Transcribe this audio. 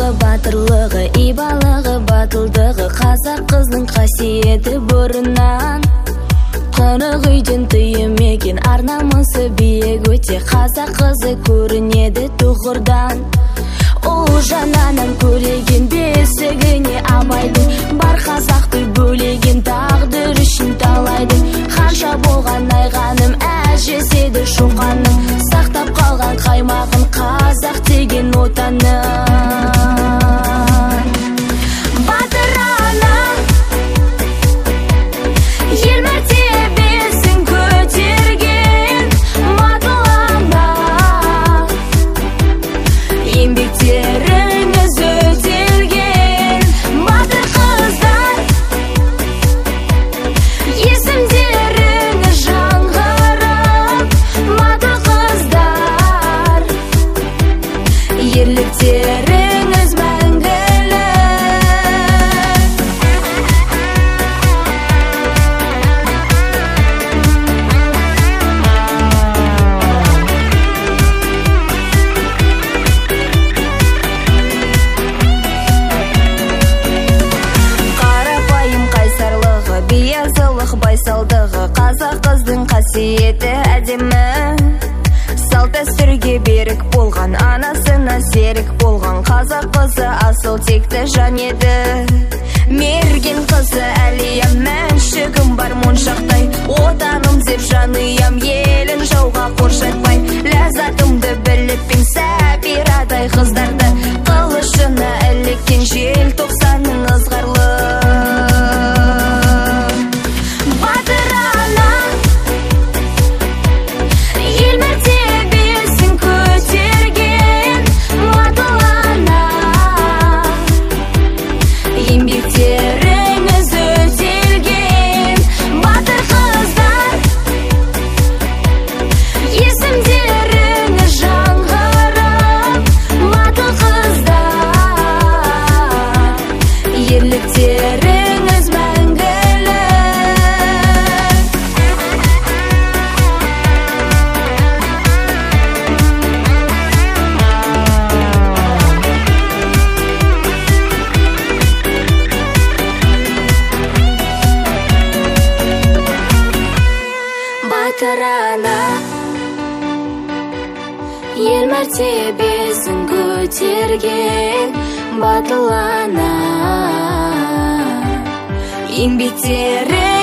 Ерлігі, батырлығы, ибалығы, батылдығы, қазақ қыздың қасиеті бұрыннан. Қырық үйден түймеген ар-намысы биік өте, қазақ қызы көрінеді тұғырдан. Ол жананан көреген бесігіне абайдың, бар қазақты бөлеген тағдыр үшін талайды. Қанша болған айғаным әжеседі шоқаным, сақтап қалған қаймағын қазақ деген отаның. Батыр ана, ел мәртебесін көтерген батыл ана, еңбектеріңіз өтелген батыр қыздар, есімдеріңіз жаңғырып батыр қыздар, ерліктеріңіз мәңгілік. Қарапайым қайсарлығы, биязылық байсалдығы, қазақ қыздың қасиеті әдемі. Салт дәстүрге берік болған, анасына серік болған, қазақ қызы асыл текті жан еді. Мерген қызы әлия, мәншігім бар моншақтай, отаным деп жаныям, елін жауға қоршатпай. Ләззатымды біліп пен сәбирадай қыздарды, қылышына іліккен жел тоқсанның ызғарлы. Батыр ана, ел мәртебесін көтерген батыл ана, еңбектеріңіз өтелген батыр қыздар, есімдеріңіз жаңғырып батыл қыздар, ерліктеріңіз мәңгілік. Батыр ана, ел мәртебесін көтерген батыл ана, еңбектері